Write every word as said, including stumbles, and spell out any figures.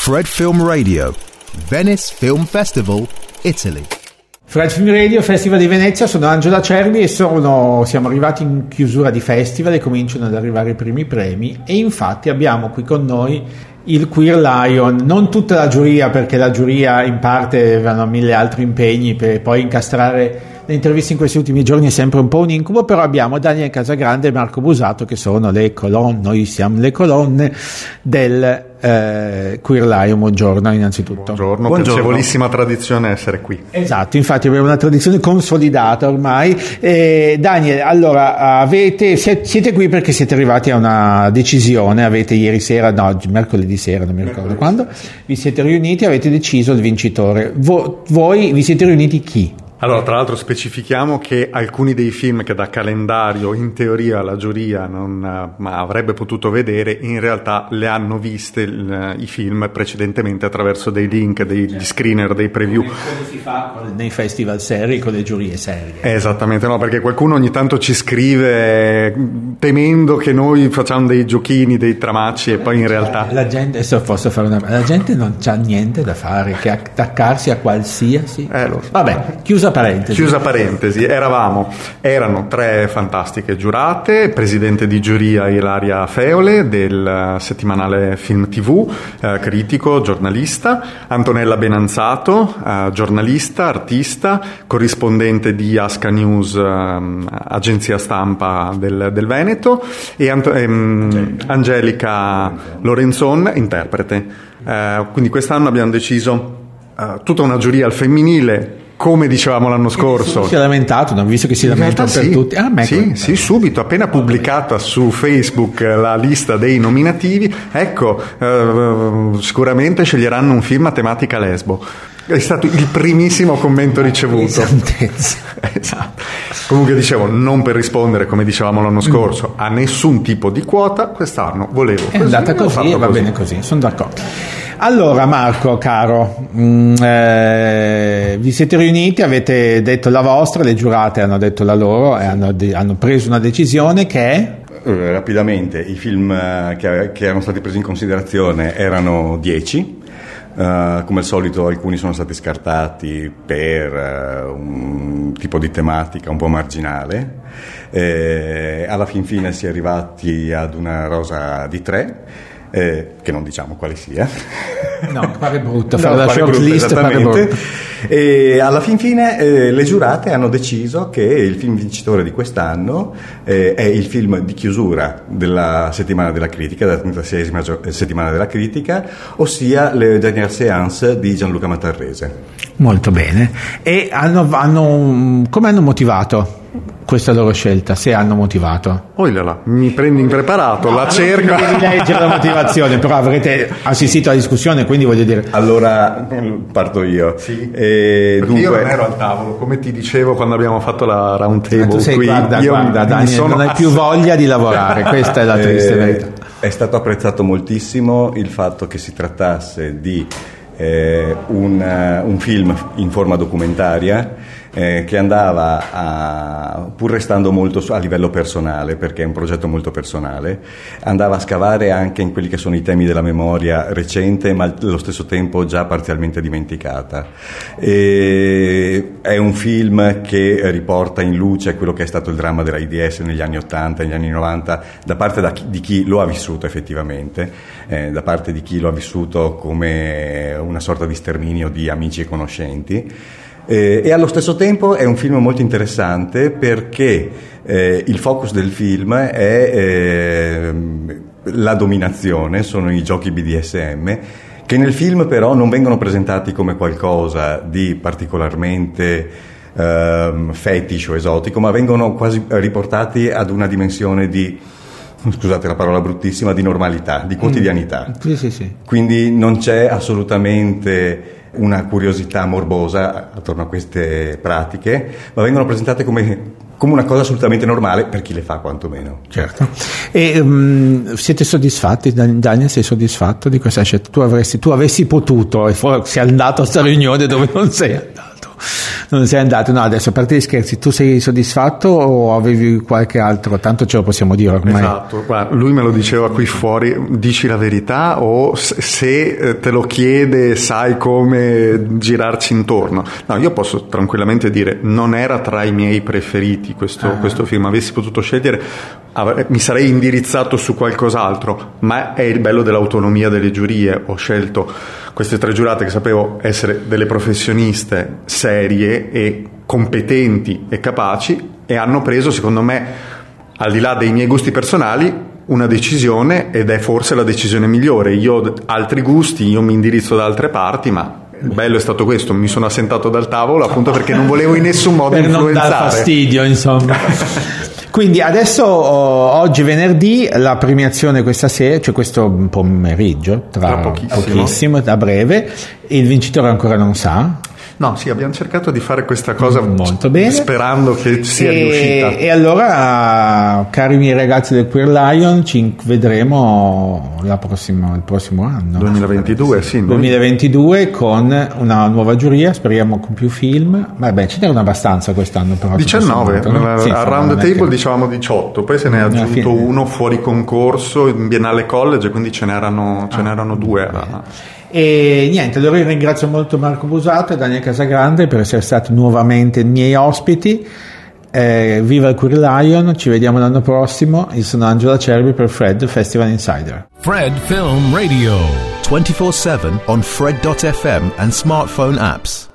Fred Film Radio, Venice Film Festival, Italy. Fred Film Radio, Festival di Venezia, sono Angelo Cervi e sono, siamo arrivati in chiusura di festival e cominciano ad arrivare i primi premi, e infatti abbiamo qui con noi il Queer Lion, non tutta la giuria, perché la giuria in parte avevano mille altri impegni, per poi incastrare le interviste in questi ultimi giorni è sempre un po' un incubo, però abbiamo Daniel Casagrande e Marco Busato che sono le colonne, noi siamo le colonne del eh, Queer Lion. Buongiorno innanzitutto. Buongiorno, Buongiorno. piacevolissima tradizione essere qui. Esatto, infatti abbiamo una tradizione consolidata ormai. eh, Daniel, allora avete, siete qui perché siete arrivati a una decisione, avete ieri sera, no, mercoledì sera, non mi ricordo quando, vi siete riuniti e avete deciso il vincitore. Vo, voi vi siete riuniti chi? Allora, tra l'altro specifichiamo che alcuni dei film che da calendario in teoria la giuria non ma avrebbe potuto vedere, in realtà le hanno viste il, i film precedentemente attraverso dei link, dei screener, dei preview. Come si fa nei festival seri con le giurie serie. Eh, esattamente, no, perché qualcuno ogni tanto ci scrive temendo che noi facciamo dei giochini, dei tramacci, e poi in realtà la gente, se posso fare una, la gente non c'ha niente da fare che attaccarsi a qualsiasi eh, lo so. Vabbè, chiusa parentesi. Chiusa parentesi, eravamo, erano tre fantastiche giurate, presidente di giuria Ilaria Feole del settimanale Film tivù, eh, critico, giornalista, Antonella Benanzato, eh, giornalista, artista, corrispondente di Asca News, eh, agenzia stampa del, del Veneto, e Anto- ehm, Angelica Lorenzon, interprete. Eh, quindi quest'anno abbiamo deciso eh, tutta una giuria al femminile, come dicevamo l'anno scorso. Si è lamentato, non visto che si lamenta per sì, tutti. Ah, sì, sì, subito, appena pubblicata su Facebook la lista dei nominativi, ecco, eh, sicuramente sceglieranno un film a tematica lesbo. È stato il primissimo commento ricevuto. Esatto. Comunque dicevo, non per rispondere, come dicevamo l'anno scorso, a nessun tipo di quota, quest'anno volevo è così, andata così e va così. bene così, sono d'accordo. Allora Marco, caro, mh, eh, vi siete riuniti, avete detto la vostra, le giurate hanno detto la loro e hanno, de- hanno preso una decisione che è? Eh, rapidamente, i film eh, che, che erano stati presi in considerazione erano dieci. Uh, come al solito alcuni sono stati scartati per uh, un tipo di tematica un po' marginale. Eh, alla fin fine si è arrivati ad una rosa di tre, eh, che non diciamo quale sia. No, pare brutto, fare no, la short brutto, list pare brutto. E alla fin fine eh, le giurate hanno deciso che il film vincitore di quest'anno eh, è il film di chiusura della settimana della critica, della trentaseiesima gio- settimana della critica, ossia Le Dernière Séance di Gianluca Matarrese. Molto bene. E hanno, hanno come hanno motivato questa loro scelta, se hanno motivato? Oh là là, mi prendi impreparato, no, la cerca. Non devi leggere la motivazione, però avrete assistito alla discussione, quindi voglio dire. Allora parto io. Sì. E dunque, dunque io non ero al tavolo, come ti dicevo quando abbiamo fatto la round table. Tu sei, qui, guarda, io guarda, mi Daniel, sono non hai più voglia di lavorare, questa è la triste eh, verità. È stato apprezzato moltissimo il fatto che si trattasse di eh, un, uh, un film in forma documentaria, Eh, che andava a, pur restando molto a livello personale, perché è un progetto molto personale, andava a scavare anche in quelli che sono i temi della memoria recente ma allo stesso tempo già parzialmente dimenticata. E è un film che riporta in luce quello che è stato il dramma dell'AIDS negli anni ottanta, negli anni novanta, da parte da chi, di chi lo ha vissuto effettivamente, eh, da parte di chi lo ha vissuto come una sorta di sterminio di amici e conoscenti. Eh, e allo stesso tempo è un film molto interessante perché eh, il focus del film è eh, la dominazione, sono i giochi B D S M, che nel film però non vengono presentati come qualcosa di particolarmente eh, fetish o esotico, ma vengono quasi riportati ad una dimensione di, scusate la parola bruttissima, di normalità, di quotidianità. Mm. Sì, sì, sì. Quindi non c'è assolutamente una curiosità morbosa attorno a queste pratiche, ma vengono presentate come, come una cosa assolutamente normale per chi le fa, quantomeno. Certo. E um, siete soddisfatti? Daniel, sei soddisfatto di questa scelta? Tu avresti, tu avessi potuto e sei andato a questa riunione dove non sei andato. non sei andato. No, adesso a parte gli scherzi, tu sei soddisfatto o avevi qualche altro? Tanto ce lo possiamo dire ormai. Esatto, guarda, lui me lo diceva qui fuori, dici la verità o se te lo chiede sai come girarci intorno. No, io posso tranquillamente dire non era tra i miei preferiti questo, ah. questo film, avessi potuto scegliere mi sarei indirizzato su qualcos'altro, ma è il bello dell'autonomia delle giurie. Ho scelto queste tre giurate che sapevo essere delle professioniste serie e competenti e capaci, e hanno preso, secondo me, al di là dei miei gusti personali, una decisione, ed è forse la decisione migliore. Io ho altri gusti, io mi indirizzo da altre parti, ma il bello è stato questo, mi sono assentato dal tavolo appunto perché non volevo in nessun modo per influenzare. Non dar fastidio, insomma. Quindi adesso, oggi venerdì, la premiazione questa sera, cioè questo pomeriggio, tra, tra pochissimo. pochissimo, da breve, il vincitore ancora non sa. No, sì, abbiamo cercato di fare questa cosa molto bene, sperando che sia e, riuscita. E allora, cari miei ragazzi del Queer Lion, ci vedremo la prossima, il prossimo anno. duemilaventidue, sì. duemilaventidue con una nuova giuria, speriamo con più film. Vabbè, ce n'erano abbastanza quest'anno, però. diciannove, no? Sì, a Round the Table che... dicevamo diciotto, poi se ne è aggiunto uno fuori concorso in Biennale College, quindi ce n'erano, ce n'erano ah, due. A... E niente, allora io ringrazio molto Marco Busato e Daniel Casagrande per essere stati nuovamente miei ospiti. Eh, viva il Queer Lion, ci vediamo l'anno prossimo. Io sono Angelo Acerbi per Fred Festival Insider. Fred Film Radio twenty-four seven on Fred dot f m and smartphone apps.